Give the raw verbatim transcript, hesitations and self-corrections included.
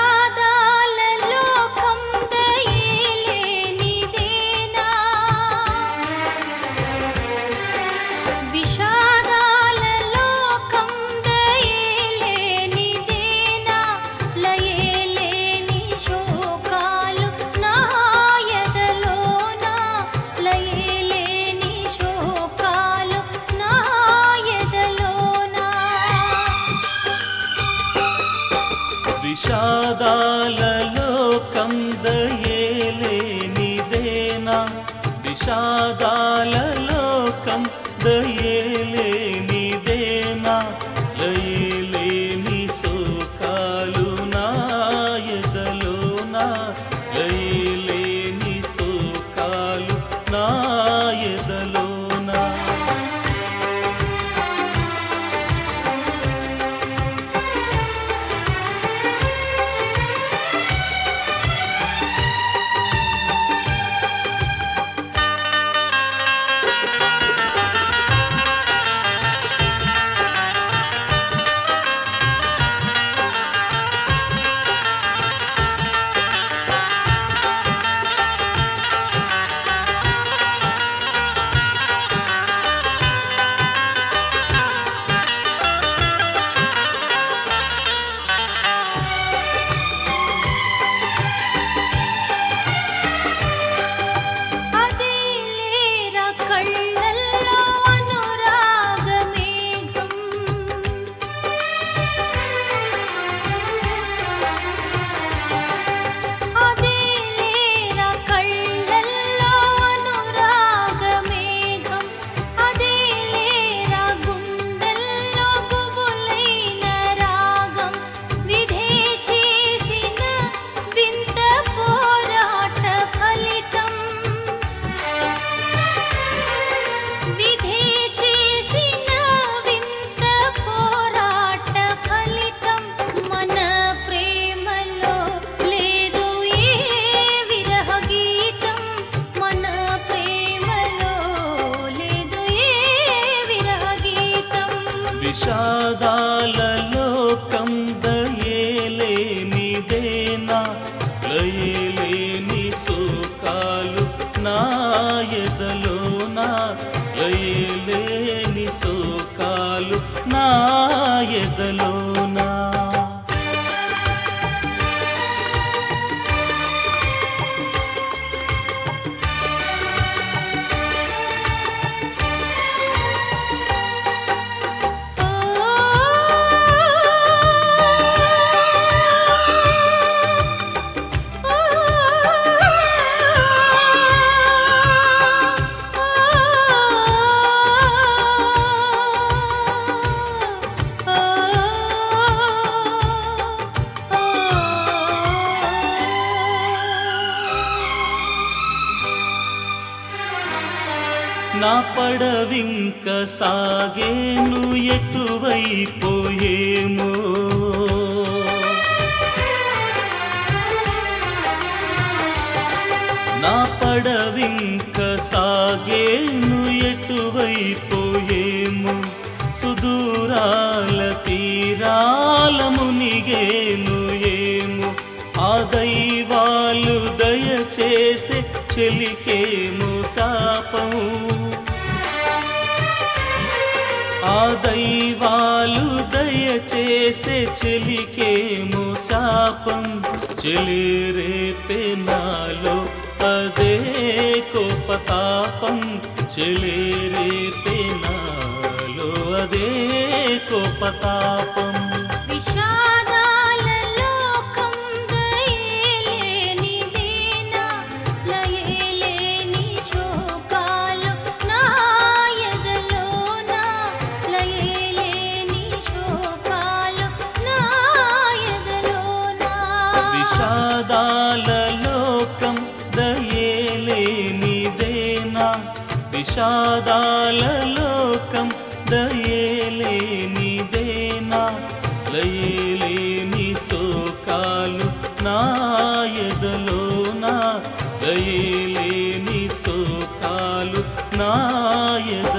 విషాదాల లోకం దయేలేనిదేనా విషాదాల లోకం దయేలేనిదేనా లయలేని శోకాలు నా ఎదలోనా లయలేని శోకాలు నా ఎదలోనా విషాదాల లోకం దయేలేనిదేనా లయలేని శోకాలు నా ఎదలోనా లయలేని శోకాలు నా ఎదలోనా నా పడవింక సాగేను ఎటువైపోయేమో నా పడవింక సాగేను ఎటువైపోయేమో సుదూరాల తీరాల మునిగేను ఏమో ఆ దైవాలు దయచేసే చెలికేమో శాపము ఆ దైవాలు దయచేసే చెలికేమో శాపం చెలిరేపే నాలో అదే కోపతాపం చెలిరేపే నాలో అదే కోపతాపం విషాదాల లోకం దయేలేనిదేనా విషాదాల లోకం దయేలేనిదేనా లయలేని శోకాలు నా ఎదలోనా లయలేని శోకాలు నా ఎద